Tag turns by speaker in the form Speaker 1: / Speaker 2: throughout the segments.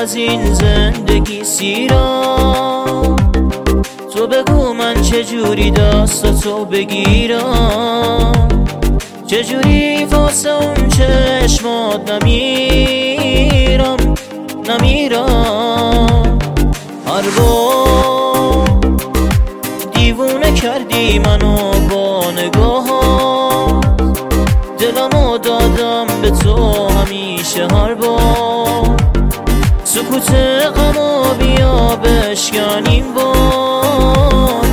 Speaker 1: از این زندگی سیرم، تو بگو من چجوری دستاتو بگیرم، چجوری واسه اون چشمات نمیرم هر بار دیوونه کردی منو با نگاهات، دلمو دادم به تو همیشه هر بار، سکوت غمو بیا بشکن این بار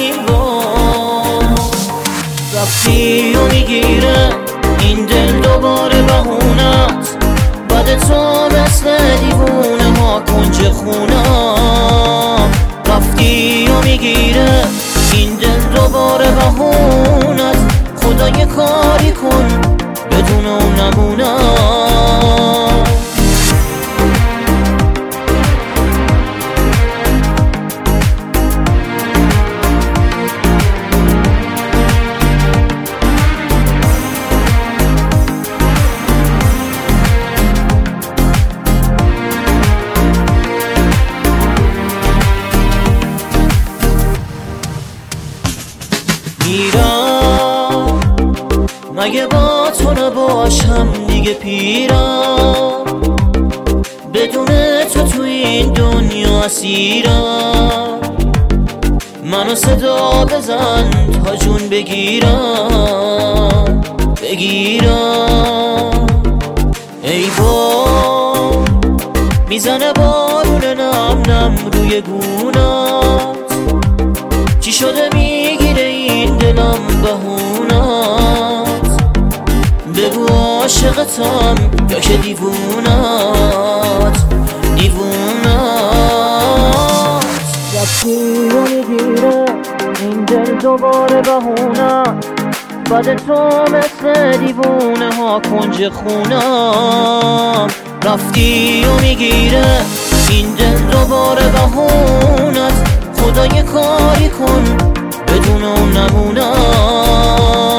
Speaker 1: رفتی و میگیره این دل دوباره بهونت، بعد تو مثل دیوونه ها کنج خونم، رفتی و میگیره این دل دوباره بهونت، خدا یه کاری کن بدون اون نمونم. میرم مگه با تو نباشم دیگه پیرم، بدون تو این دنیا اسیرم، منو صدا بزن تا جون بگیرم ای بار میزنه بارون نم نم روی گونات، چی شده میگیره این دلم بهونات، بگو عاشقتم یا که دیوونات رفتی و میگیره این دل دوباره بهونت، بعد تو مثل دیوونه ها کنج خونم، رفتی و میگیره این دل دوباره بهونت، خدا یه کاری کن بدون اون نمونم.